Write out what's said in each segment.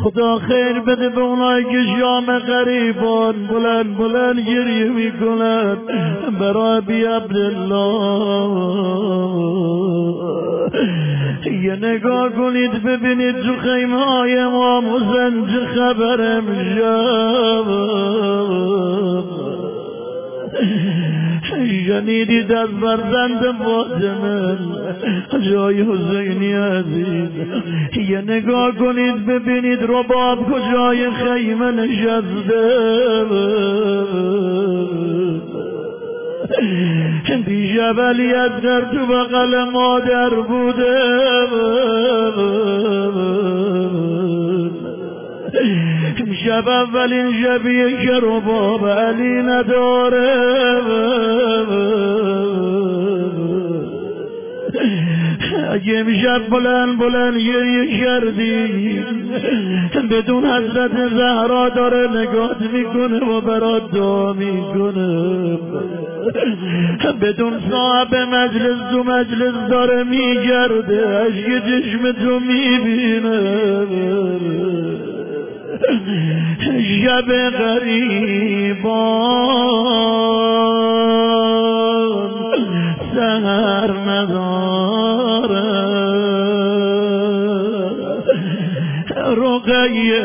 خدا خیر بده به اونایی که شام غریبان بلند بلند گریه میکنن برای ابی عبدالله. یه نگاه کنید ببینید تو خیمه های امام حسین چه خبر امشب. شنیدید از فرزند فاطمه جای حسینی عزیز. یه نگاه کنید ببینید رباب کجای خیمه نشسته. دیشب علی اصغر تو بغل مادر بوده. شب اولین شبیه که رباب علی نداره. اگه امشب بلند بلند گریه کردی بدون حضرت زهرا داره نگات میکنه و برات دعا میکنه. بدون صاحب مجلس تو مجلس داره میگرده اشک چشم تو میبینه. شب غریبان سحر نداره. رقیه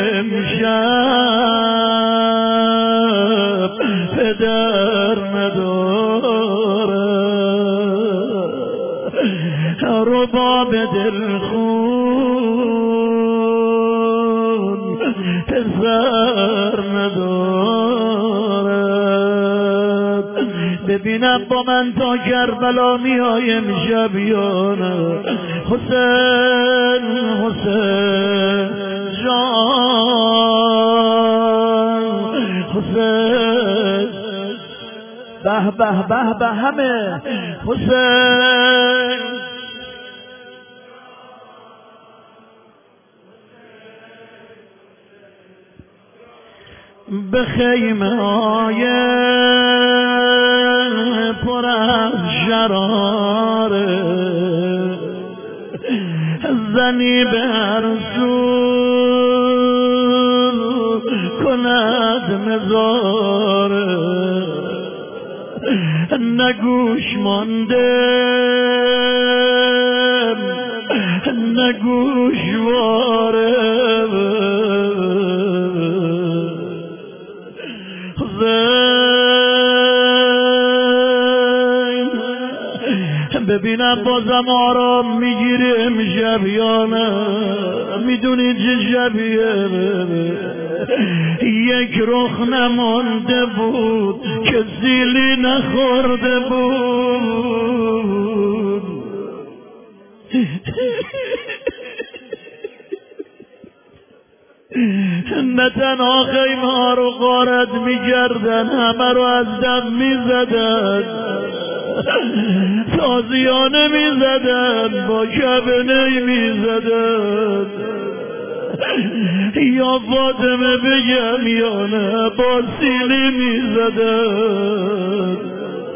امشب پدر نداره. رباب دلخون پسر ندارد. ببینم با من تا کربلا میای امشب یا نه. حسین حسین جان حسین به به به به همه حسین. به خیمه های پر از شراره زنی به هر سو کند مزاره. نگوش مانده نگوش واره. ببینم بازم آرام میگیری امشب یا نه. میدونی چه شبیه یک رخ نمانده بود که سیلی نخورده بود. نه تنها خیمه ها رو غارت میکردن همه رو از دم میزدن. تازیانه میزدن با کبنه میزدن. یا فاطمه بگم یا نه با سیلی میزدن.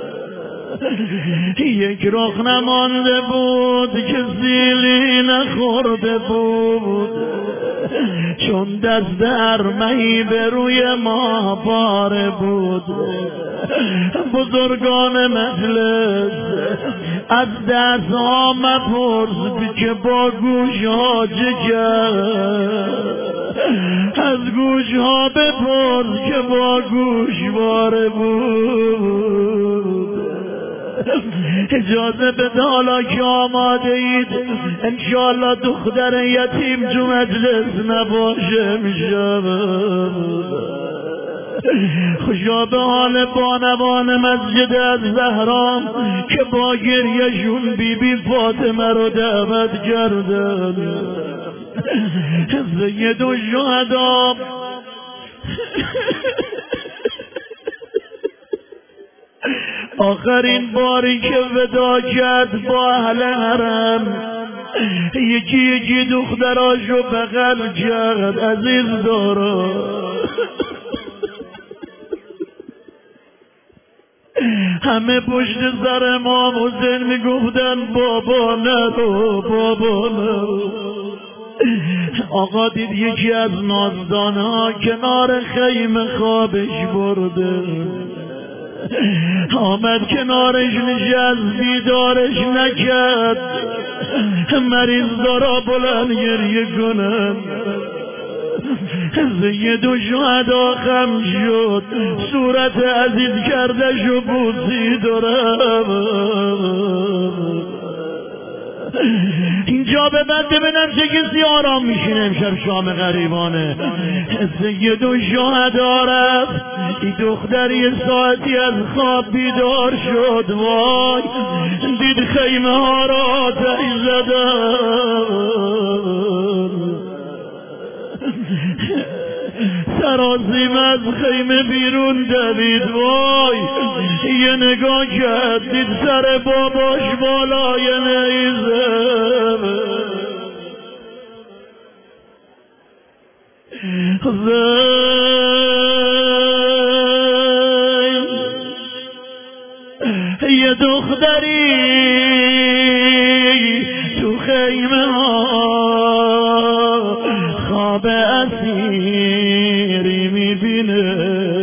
یک رخ نمانده بود که سیلی نخورده بود. چون دست ارمهی به روی ماه پاره بود. بزرگان مجلس از دست ها مپرس که با گوش ها چه کرد. از گوش ها بپرس که با گوش باره بود. اجازه بده حالا که آماده اید انشاءالله دختر یتیم جو مجلس نباشه امشب. خوشا به حال بانوان مسجد از زهرا که با گریهشون بی فاطمه رو دعوت کردن. سید الشهدا آخرین باری که ودا کرد با اهل حرم یکی یکی دختراشو بغل کرد. عزیز دارا همه پشت سر امام حسین میگفتن بابا نرو بابا نرو. آقا دید یکی از نازدانه ها کنار خیمه خوابش برده، آمد کنارش نشست، بیدارش نکرد، مریض دارا بلند گریه کنن. سید و شهدا خم شد، صورت عزیز کردش و بوسی دارم. اینجا به بعد ببینم چه کسی آرام میشینه امشب شام غریبانه. سید و شهدا رفت، این دختر یه ساعتی از خواب بیدار شد، وای دید خیمه ها را آتش زدن، سراسیم از خیمه بیرون دوید، وای یه نگاه کرد دید سر باباش بالای نیزه. یه دختری تو خیمه ها خواب اسیری میبینه،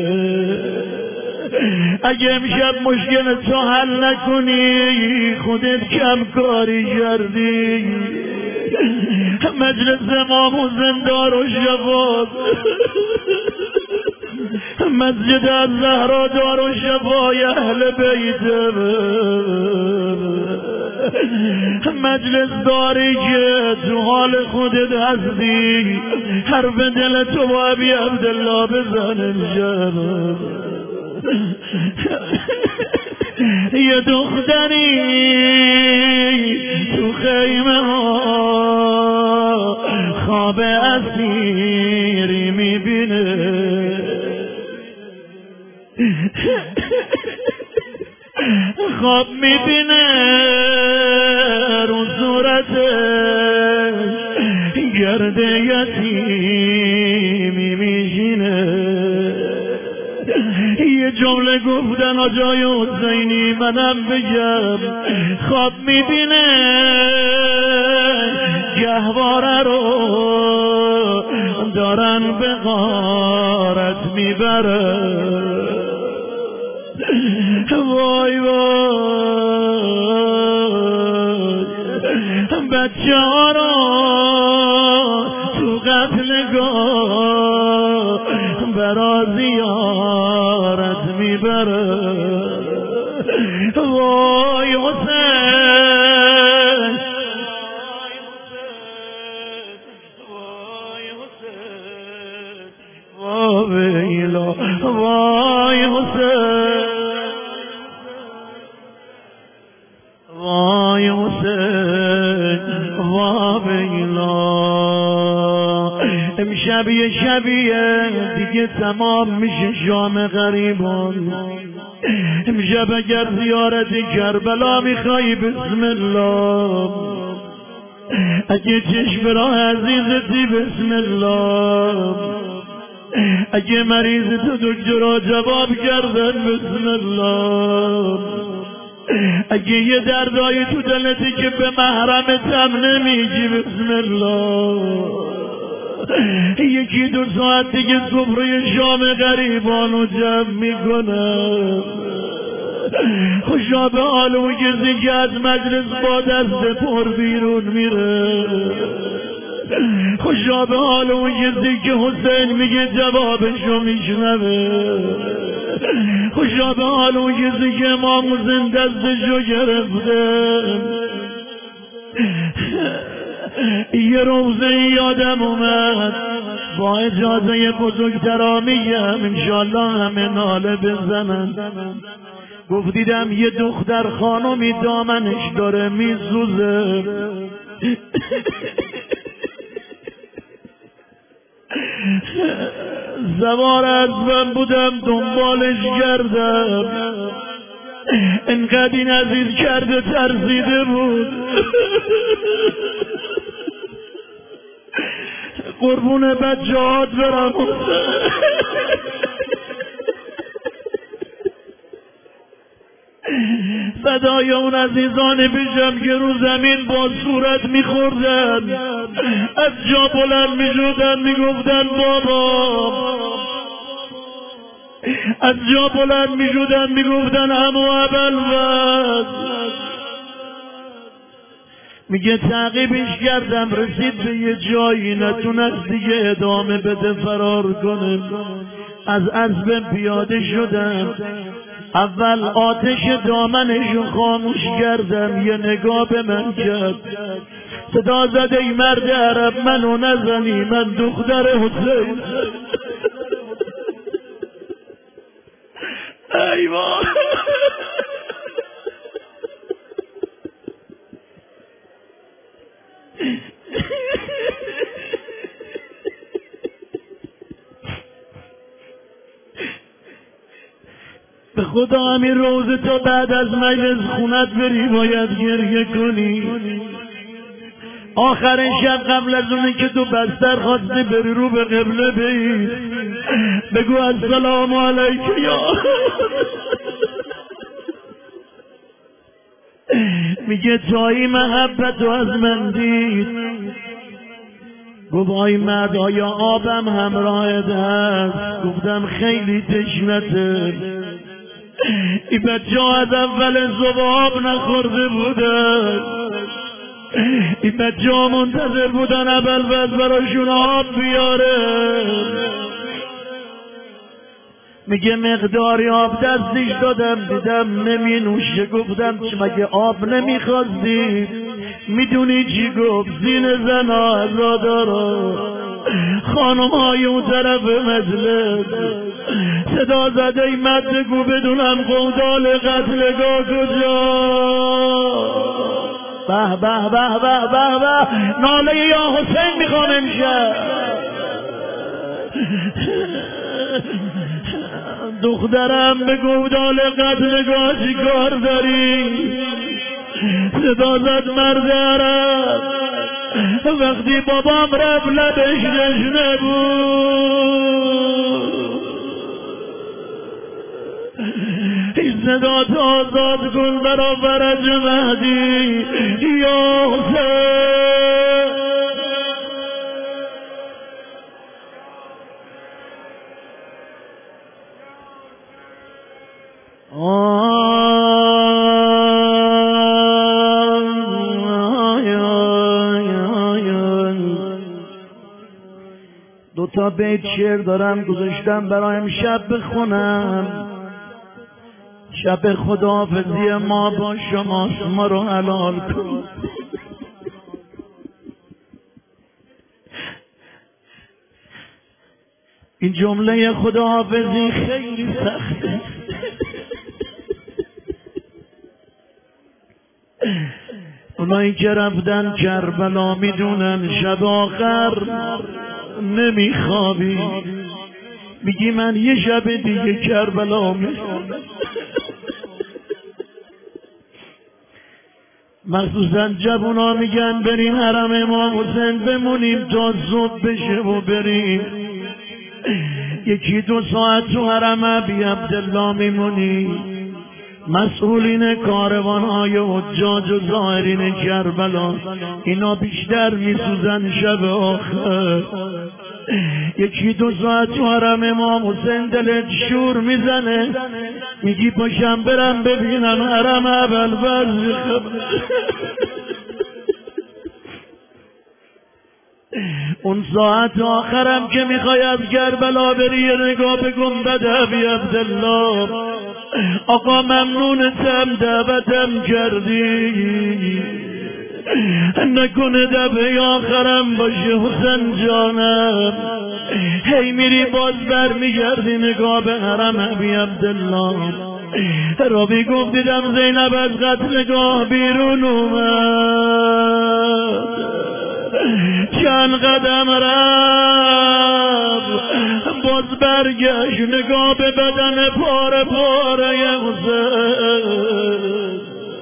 اگه امشب مشکل تو حل نکنی خودت کم کاری کردی. مجلس امام و زندار و شفاعت، مسجد الزهرا دار و شفای اهل بیت، مجلس داری که تو حال خودت هستی، حرف دل تو با ابی عبدالله بزن امشب. یه دختری تو خیمه ها خواب اسیری میبینه، خواب میبینه رو صورتش گرد یتیمی میشینه. یه جمله گفتن آجای حسینی منم بگم، خواب میبینه گهواره رو دارن به غارت میبره، وای وای بچه ها را تو قتلگاه برا زیارت میبره، وای حسین وای حسین وایلا وای حسین وای حسین وایلا. امشب یه شبیه دیگه تمام میشه شام غریبان. امشب اگر زیارت کربلا میخوای بسم الله، اگه چشم را عزیزتی بسم الله، اگه مریض تو دکترها جواب کردن بسم الله، اگه یه دردایی تو دلتی که به محرمت هم نمیگی بسم الله، یکی دو ساعت دیگه سفره شام غریبانو جمع میکنم. خوشا به حال اون کسی که از مجلس با دست پر بیرون میره، خوشا به حال اون کسی که حسین میگه جوابشو میشنوه، خوشا به حال اون کسی که امام حسین دستشو گرفته. یه روزه یادم اومد، با اجازه بزرگترا میگم انشالله همه ناله بزنن. گفت دیدم یه دختر خانمی دامنش داره میسوزه، سوار اسبم بودم دنبالش کردم، انقدر این عزیز کرده ترسیده بود. قربون بچه‌هات برم، فدای اون عزیزان پیشم که رو زمین با صورت میخوردن، از جا بلند میشدن میگفتن بابا، از جا بلند میشدن میگفتن عمو ابوالفضل. میگه تعقیبش کردم رسید به یه جایی نتونست دیگه ادامه بده فرار کنه، از اسب پیاده شدم، اول آتش دامنشو خاموش کردم، یه نگاه به من کرد، صدا زد ای مرد عرب منو نزنی، من دختر حسین. ای وای به خدا همین روز تو بعد از مجلس خونت بری باید گریه کنی. آخر شب قبل از اونی که تو بستر خواستی بری رو به قبله بید بگو السلام علیک یا میگه تایی محبت و از من دید، گفت آی مرد آیا آبم همراهت هست؟ گفتم خیلی تشنته. این بچه ها از اول صبح آب نخورده بودن، این بچه ها منتظر بودن ابوالفضل براشون آب بیاره. میگه مقداری آب دستش دادم دیدم نمی نوشه، گفتم مگه آب نمیخواستی؟ میدونی چی گفت؟ زین زن ها عزادارا، خانم های اون طرف مجلس صدا زده ای مد بگو بدونم قومدال قتلگاه کجا. به به به به به به ناله یا حسین میخوام امشب. دخترم به گودال قتلگاه چی کار داری؟ صدا زد مرد عرب وقتی بابام رفت لبش نشنه بود، صدا تو آزاد کن برا فرج مهدی یا حسین. دو تا بیت شعر دارم گذاشتم برای امشب بخونم. شب خداحافظی ما با شماست، ما رو حلال کن. این جمله خداحافظی خیلی سخته. اونایی که رفتن کربلا میدونن شب آخر نمیخوابی، میگی من یه شب دیگه کربلا میخوام. مخصوصا جوونا میگن بریم حرم امام حسین بمونیم تا صبح بشه و بریم. یکی دو ساعت تو حرم ابی عبدالله میمونی. مسئولین کاروان‌های حجاج و زائرین کربلا اینا بیشتر میسوزن شب آخر. یکی دو ساعت تو حرم امام حسین دلت شور میزنه، میگی پاشم برم ببینم حرم ابوالفضل. اون ساعت آخرم که میخوای از کربلا بری یه نگاه به گنبد ابی عبدالله. آقا ممنونتم دعوتم کردی، نکنه دفعه آخرم باشه حسین جانم. هی میری باز بر میگردی نگاه به حرم ابی عبدالله. رابی گفت دیدم زینب از قتلگاه بیرون اومد، چند قدم رفت باز برگشت نگاه به بدن پاره پاره حسین.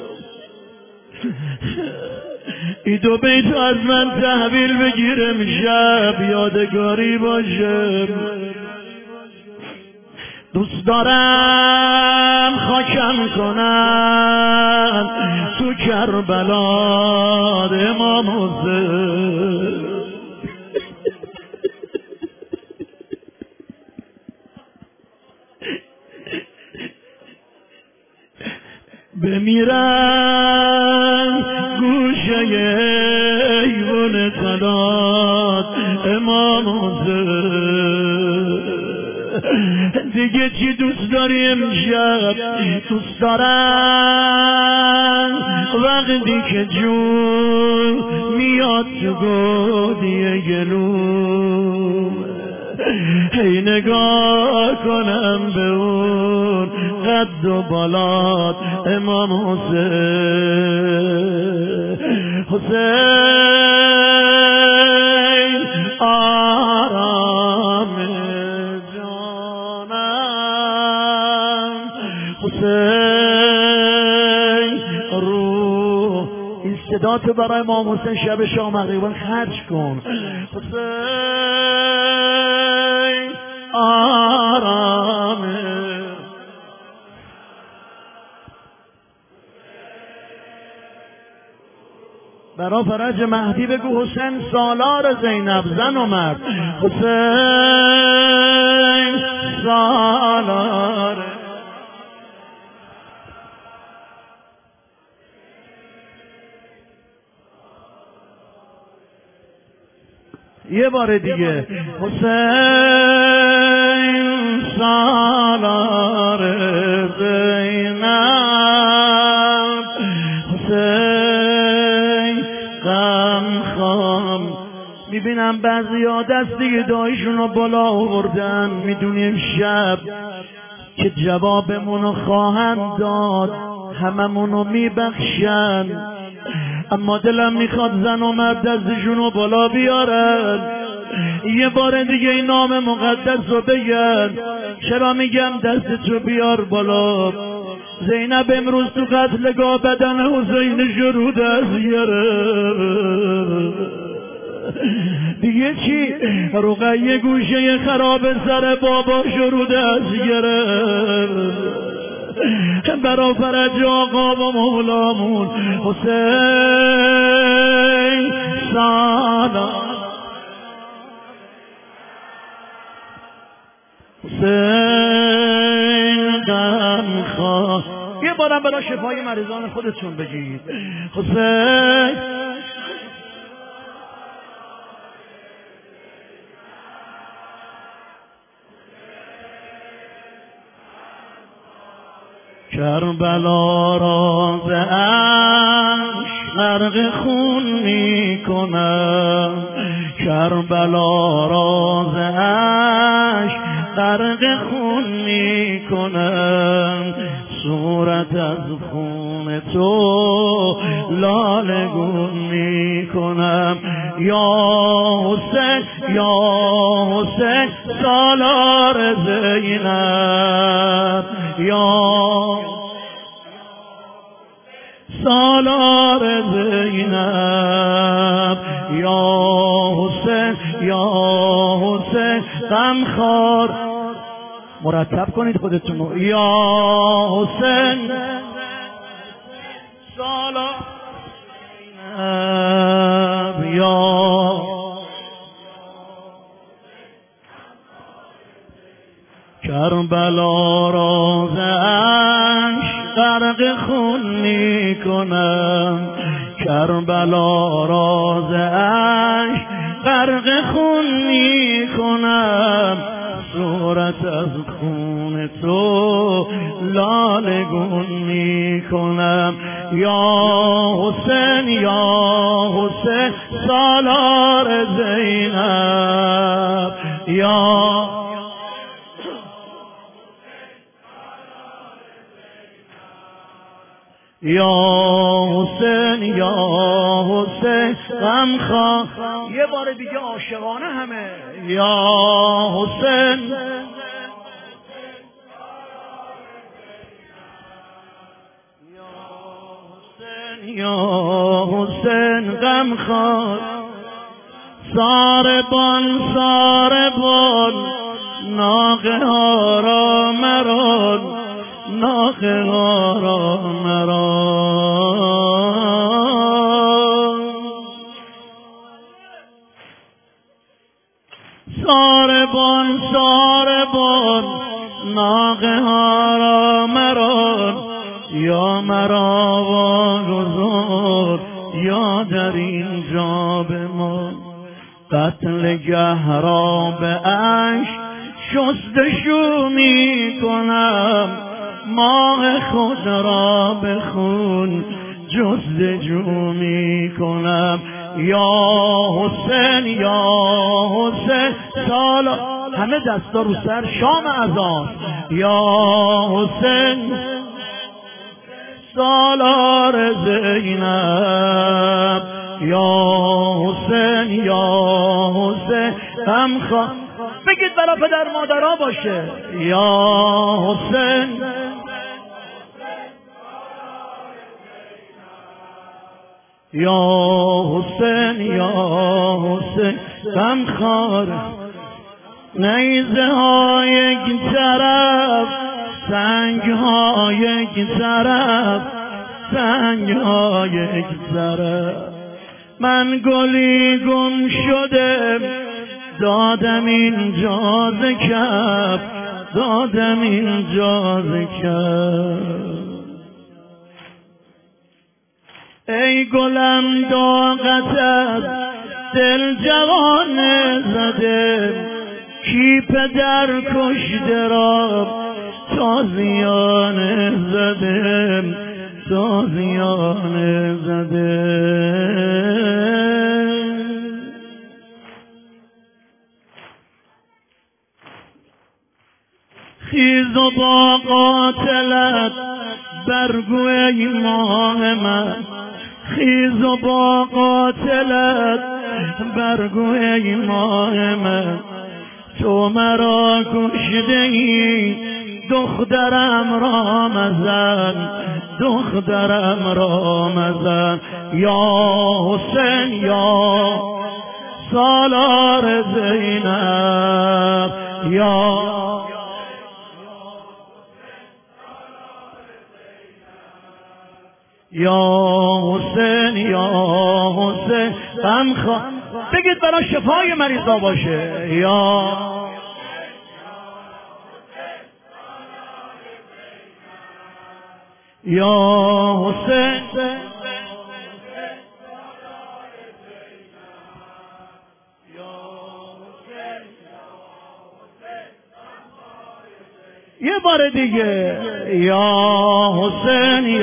ای دو بیت از من تحویل بگیرم شب یادگاری باشه. دوست دارم خاکم کنن تو کربلا امام حسین. بمیرم گوشه ایوان قنات امام حسین. دیگه چی دوست داری امشب؟ دوست دارم وقتی که جون میاد تو گودی گلوم هی نگاه کنم به اون قد و بالات امام حسین. حسین آرام جانم، حسین روح. این صدا تو برای امام حسین شب شام مغربان خرج کن. حسین آرام برا فرج مهدی بگو حسین سالار زینب زن و مرد. حسین سالار. یه بار دیگه. حسین سالار زینب، حسین غم خام. میبینم بعضی دستی دایشون رو بالا آوردن، میدونیم شب که جوابمونو خواهند داد هممونو میبخشن، اما دلم میخواد زن و مرد دستشونو بالا بیارن. یه بار دیگه این نام مقدس رو بگن. چرا میگم دستتو بیار بالا؟ زینب امروز تو قتلگاه بدن حسین شروع دست گرفت. دیگه چی؟ رقیه گوشه خراب سر بابا شروع دست گرفت. برا فرج آقا و مولامون حسین سالار. حسین غم خواه. یه بارم برای شفای مریضان خودتون بگید. حسین کربلا را ز اشک غرق خون می کنم، کربلا را ز اشک غرق خون می کنم، صورت از خون تو لاله گون می کنم. یا حسین یا حسین سالار زینب، یا سالار زینب، یا حسین یا حسین غمخوار. مرتب کنید خودتون. یا حسین سالار زینب، یا کربلا را ز اشک غرق خون می کنم، کربلا را ز اشک غرق خون می کنم، صورت از خون تو لاله گون می کنم. یا حسین یا حسین سالار زینب، یا یا حسین یا حسین غمخواه. یه بار دیگه عاشقانه همه. یا حسین یا حسین غمخواه. ساربان ساربان ناقه ها را ناقهارا مرا ساربان ناقهارا مرا یا مرا واگذار یا در اینجا بمان قتل گهرا به عشق شستشو می کنم ماه خود را به خون جستجو می کنم یا حسین سالا همه دستا رو سر شام اذان یا حسین سالار زینب یا حسین هم بگید برا پدر مادرها باشه یا حسین یا حسین هم خار نیزه ها یک طرف سنگ ها یک طرف من گلی گم شده دادم اینجا ز کف ای گلم داغت از دل جوان زده کی پدر کشته را تازیانه زده خیز و با قاتلت برگو ای ماه من خیز و با قاتلت برگو ای ماه من تو مرا کشته ای دخترم را مزن یا حسین یا سالار زینب یا حسین غم بگید برای شفای مریضا باشه یا حسین یه بار دیگه یا حسین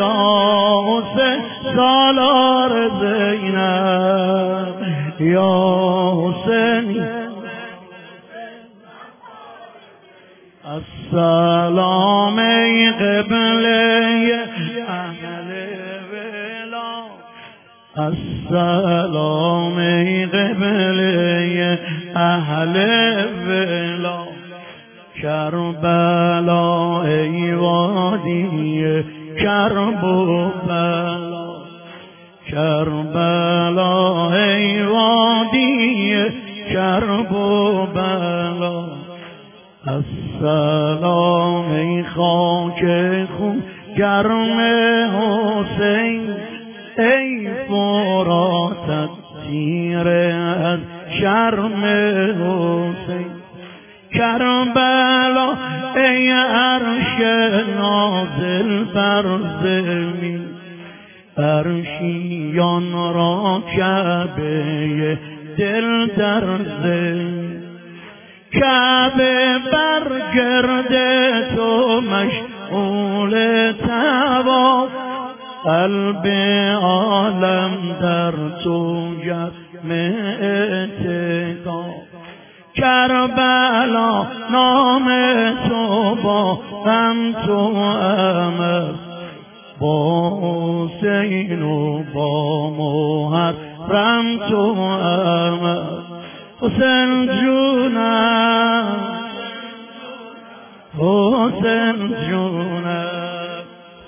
سالار زینب یا حسین السلام ای قبله اهل ولا السلام ای قبله اهل ولا کربلا ای وادی کرب و بلا کربلا ای وادی کرب و بلا السلام ای خاک خون گرم حسین ای فراتت تیره از شرم حسین کربلا ای عرش نازل بر زمین عرشیان را کعبه دل در زمین کعبه بر گرد تو مشغول طواف قلب عالم در تو گرم اعتکاف کربلا نام تو با غم تو امر با حسین و با محرم تو امر حسین جونم حسین جونم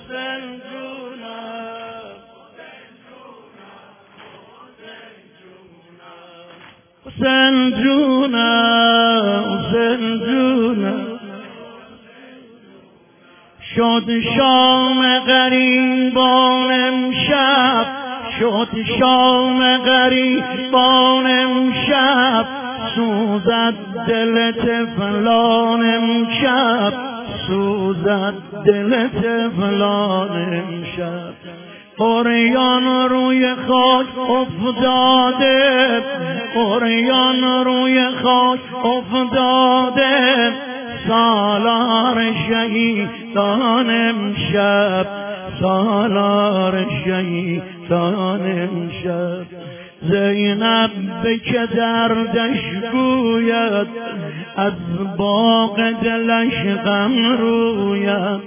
حسین جونم شد شام غریبان امشب، شد شام غریبان امشب، سوزد دل طفلان امشب، سوزد دل طفلان امشب. عریان روی خاک افتاده، عریان روی خاک افتاده، سالار شهیدان امشب، سالار شهیدان امشب. زینب که دردش گوید، از باغ دلش غم روید،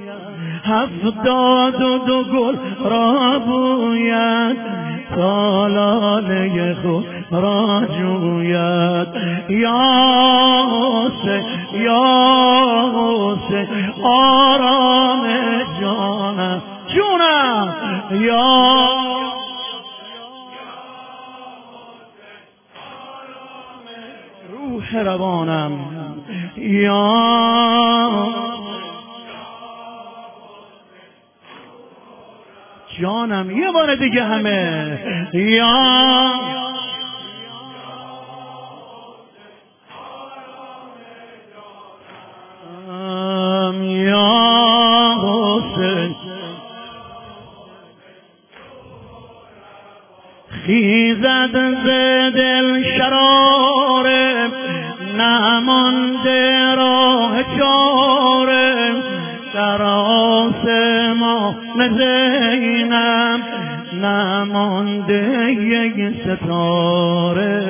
72 گل را بوید، تا لاله خود را جوید. یا حسین یا حسین آرام جانم، جونم یا روح روانم، یا جانم. یه بار دیگه همه یا حسین. خیزد ز دل شراره، نمانده راه چاره، در آسمان زینب نمانده یک ستاره،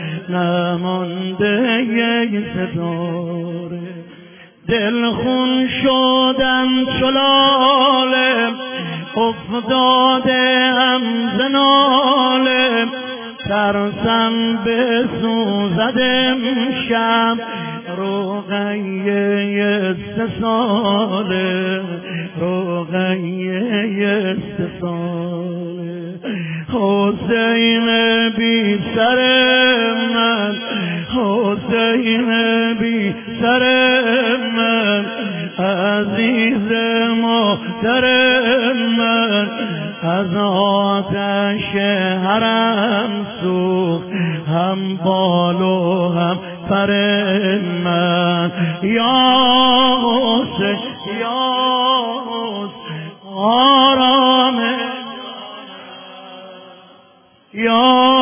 نمانده یک ستاره. دل خون شدم چلاله، افتاده هم زناله، ترسم به سوزد امشب، رقیه 3 ساله، رقیه 3 ساله. حسین بی سر من، حسین بی سر من، عزیز مادر من، از آتش حرم سوخت هم بال و هم پر من. یا حسین یا حسین آرام یا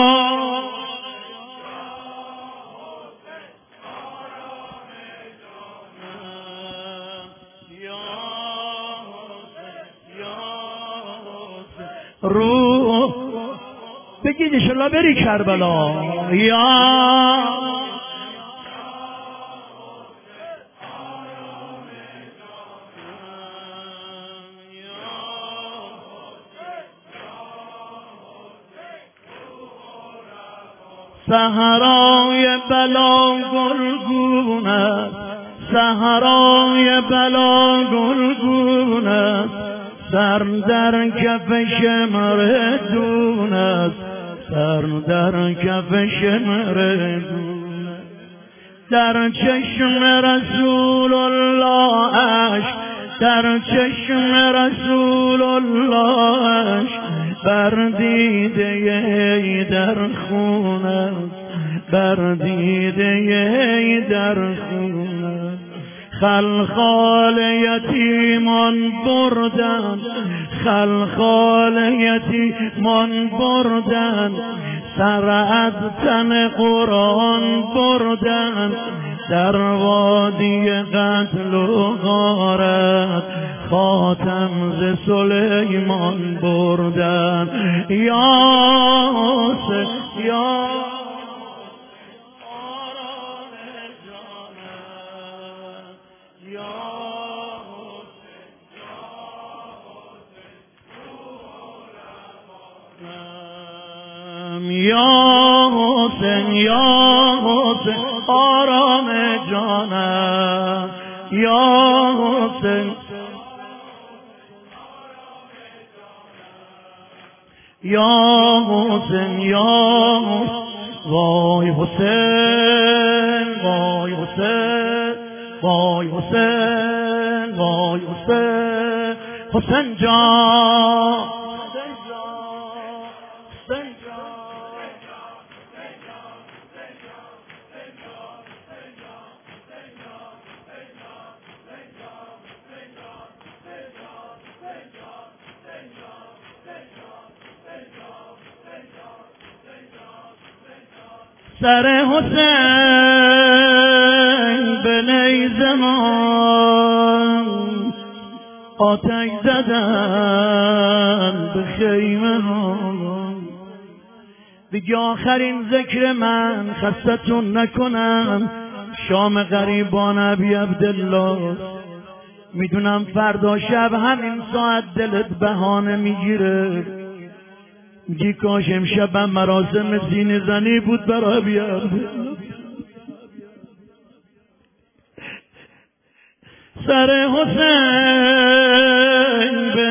روح بگید انشالله بری کربلا. یا صحرای بلا گلگون است، صحرای بلا گلگون است، سر در کف شمردون است، سر در کف شمردون است. در چشم رسول الله عشق، در چشم رسول الله عشق، بر دیده در خون است، بر دیده در خون است. خلخال یتیمان بردن، خلخال یتیمان بردن، سر از تن قرآن بردن، در وادی قتل و غارت خاتم ز سلیمان بردن. یا حسین یا یا حسین یا حسین آرام جانم، یا حسین یا حسین یا وای حسین وای حسین وای حسین وای حسین حسین جان سر حسین به نیزمان آتش زدن به خیمه ها دیگه آخرین ذکر من خستتون نکنم شام غریبان ابی عبدالله میدونم فردا شب همین ساعت دلت بهانه میگیره میگی کاش امشبم مراسم سینه زنی بود برای ابی عبدالله سر حسین به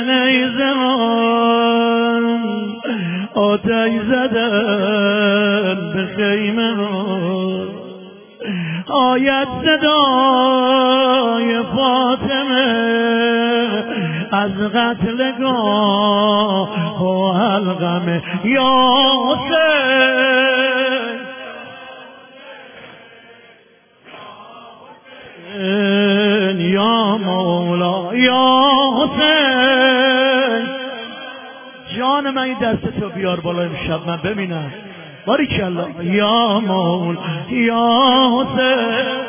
نیزمان آتش زدن به خیمه ها آید صدای فاطمه از قتلگاه و حلقمه یا حسین یا مولا یا حسین جان من این دستتو بیار بالا امشب من ببینم باریکالله یا مولا یا حسین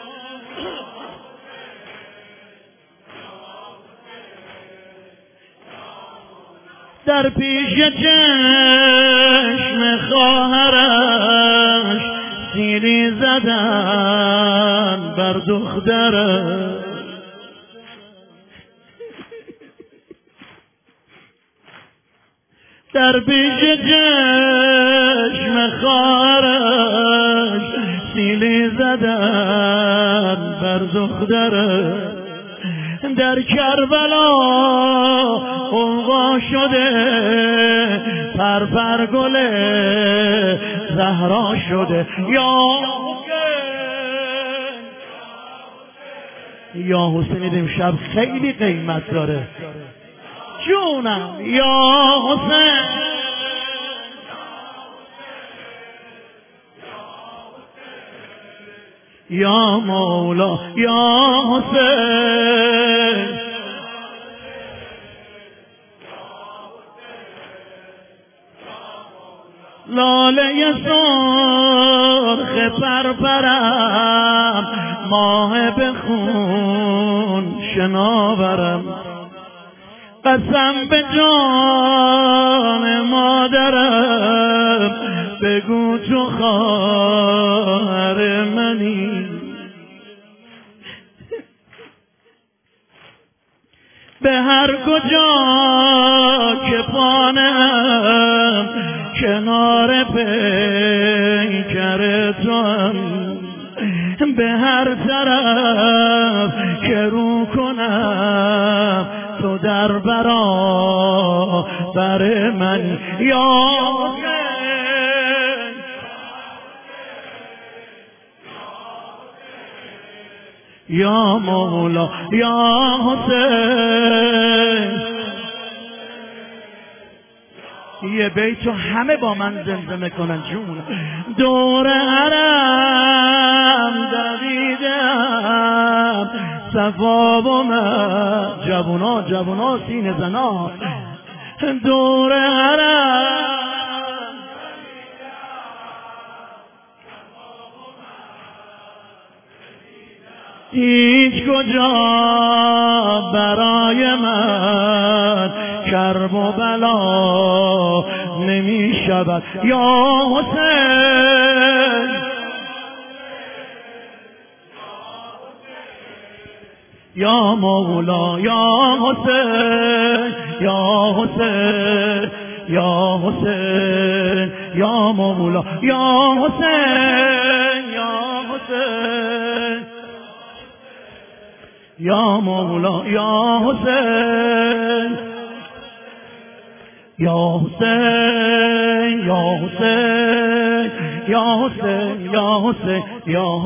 در پیش چشم خواهرش سیلی زدن بر دخترش در پیش چشم خواهرش سیلی زدن بر دخترش در کربلا غوغا شده پرپر گل زهرا شده یا حسین امشب خیلی قیمت داره جونم یا حسین یا مولا یا حسین لاله سرخ پرپرم ماه به خون شناورم قسم به جان مادرم بگو تو خواهر منی به هر کجا که پانم کنار پیکر تو هم به هر طرف که رو کنم تو در برابر من یا یا مولا یا حسین یه بیتو همه با من زمزمه کنن جون دور حرم دویدم صفا و من جوونا سینه زنا دور حرم هیچ کجا برای من کرب و بلا نمی شود یا حسین یا مولا یا حسین یا حسین یا حسین یا مولا یا حسین یا حسین یا مولا یا حسین یا حسین یا حسین یا حسین یا حسین یا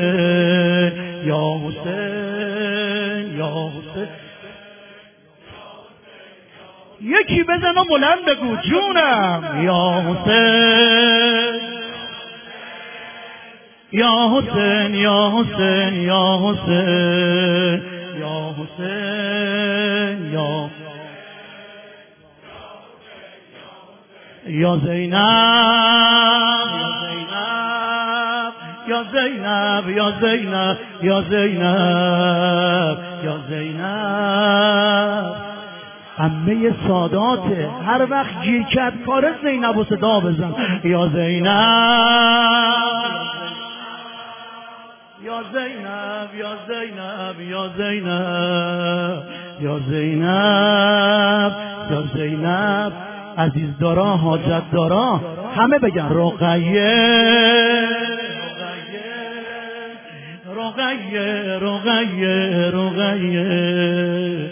حسین یا حسین یا حسین یکی بزن و بلند بگو جونم یا حسین یا حسین یا حسین یا حسین یا حسین یا زینب یا زینب یا زینب یا زینب یا زینب عمه ساداته، هر وقت گیر کرد کار زینب و صدا بزن یا زینب یا زینب یا زینب یا زینب یا زینب یا زینب عزیزدارا حاجتدارا همه بگن رقیه رقیه رقیه رقیه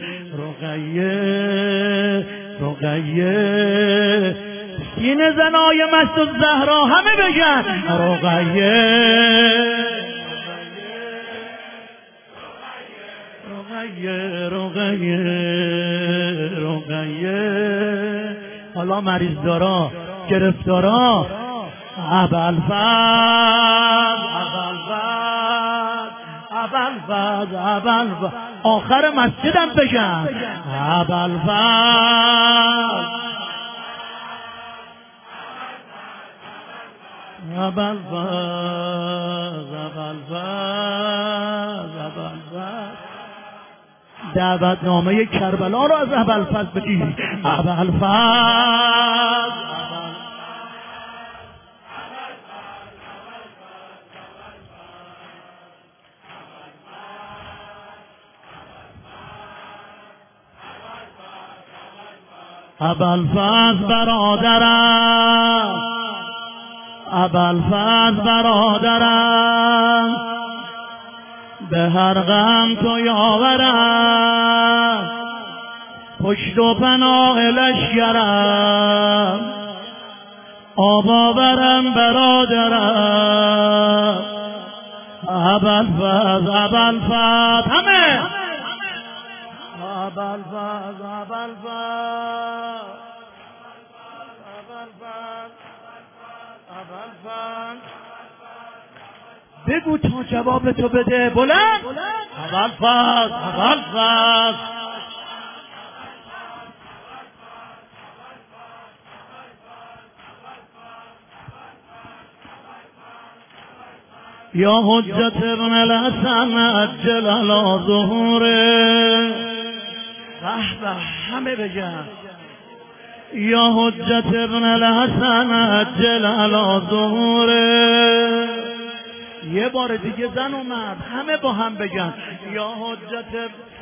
رقیه رقیه سینه زنای مست الزهرا همه بگن رقیه رقیه رقیه رقیه حالا مریض دارا گرفتارا ابوالفضل آخر مسجدم بگن دعوتنامه کربلا رو از ابوالفضل بگی ابوالفضل برادرم ابوالفضل برادرم به هر غم تو یاورم پشت و پناه لشکرم آب آورم برادرم ابوالفضل همه بگو تا جواب تو بده بلند ابوالفضل یا حجت ابن الحسن عجل علی ظهوره همه بگن یا حجت ابن الحسن عجل علی ظهوره یه بار دیگه زن و مرد همه با هم بگن یا حجت